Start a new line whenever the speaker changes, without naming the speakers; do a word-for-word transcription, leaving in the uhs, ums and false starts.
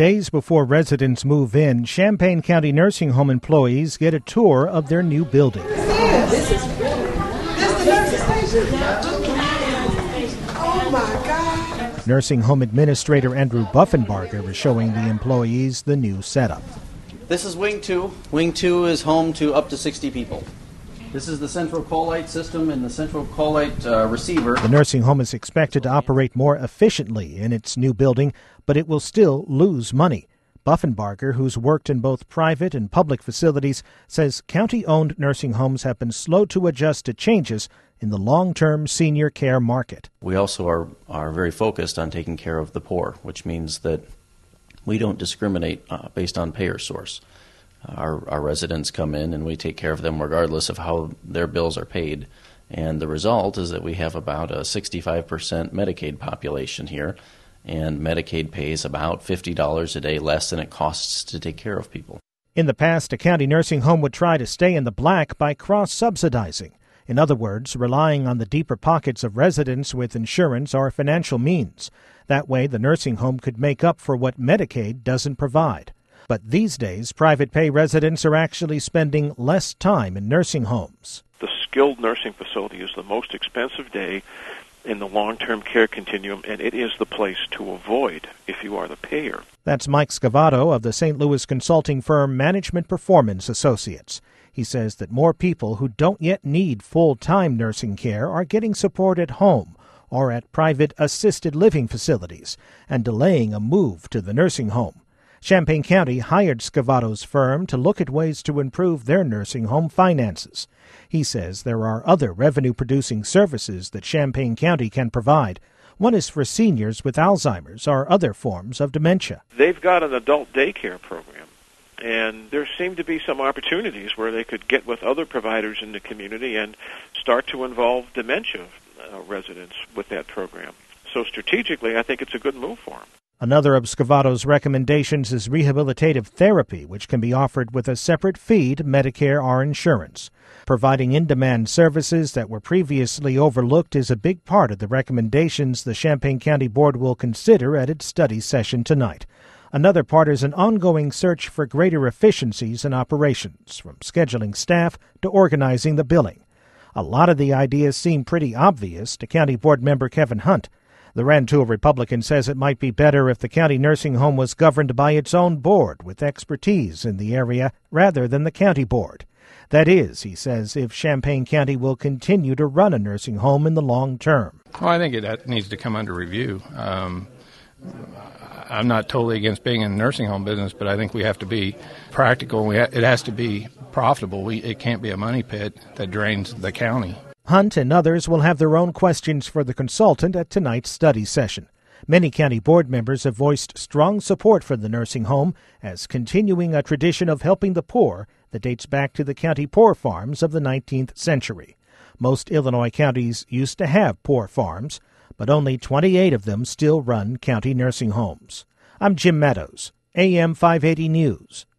days before residents move in, Champaign County nursing home employees get a tour of their new building.
This is this the nursing station. Oh my God.
Nursing home administrator Andrew Buffenbarger is showing the employees the new setup.
This is Wing two. Wing two is home to up to sixty people. This is the central call light system and the central call light uh, receiver.
The nursing home is expected to operate more efficiently in its new building, but it will still lose money. Buffenbarger, who's worked in both private and public facilities, says county-owned nursing homes have been slow to adjust to changes in the long-term senior care market.
We also are, are very focused on taking care of the poor, which means that we don't discriminate uh, based on payer source. Our, our residents come in and we take care of them regardless of how their bills are paid. And the result is that we have about a sixty-five percent Medicaid population here, and Medicaid pays about fifty dollars a day less than it costs to take care of people.
In the past, a county nursing home would try to stay in the black by cross-subsidizing. In other words, relying on the deeper pockets of residents with insurance or financial means. That way, the nursing home could make up for what Medicaid doesn't provide. But these days, private pay residents are actually spending less time in nursing homes.
The skilled nursing facility is the most expensive day in the long-term care continuum, and it is the place to avoid if you are the payer.
That's Mike Scavato of the Saint Louis consulting firm Management Performance Associates. He says that more people who don't yet need full-time nursing care are getting support at home or at private assisted living facilities and delaying a move to the nursing home. Champaign County hired Scavato's firm to look at ways to improve their nursing home finances. He says there are other revenue-producing services that Champaign County can provide. One is for seniors with Alzheimer's or other forms of dementia.
They've got an adult daycare program, and there seem to be some opportunities where they could get with other providers in the community and start to involve dementia uh, residents with that program. So strategically, I think it's a good move for them.
Another of Scavato's recommendations is rehabilitative therapy, which can be offered with a separate fee to Medicare or insurance. Providing in-demand services that were previously overlooked is a big part of the recommendations the Champaign County Board will consider at its study session tonight. Another part is an ongoing search for greater efficiencies in operations, from scheduling staff to organizing the billing. A lot of the ideas seem pretty obvious to County Board member Kevin Hunt. The Rantoul Republican says it might be better if the county nursing home was governed by its own board with expertise in the area rather than the county board. That is, he says, if Champaign County will continue to run a nursing home in the long term.
Well, I think it needs to come under review. Um, I'm not totally against being in the nursing home business, but I think we have to be practical. We ha- it has to be profitable. We, it can't be a money pit that drains the county.
Hunt and others will have their own questions for the consultant at tonight's study session. Many county board members have voiced strong support for the nursing home as continuing a tradition of helping the poor that dates back to the county poor farms of the nineteenth century. Most Illinois counties used to have poor farms, but only twenty-eight of them still run county nursing homes. I'm Jim Meadows, A M five eighty News.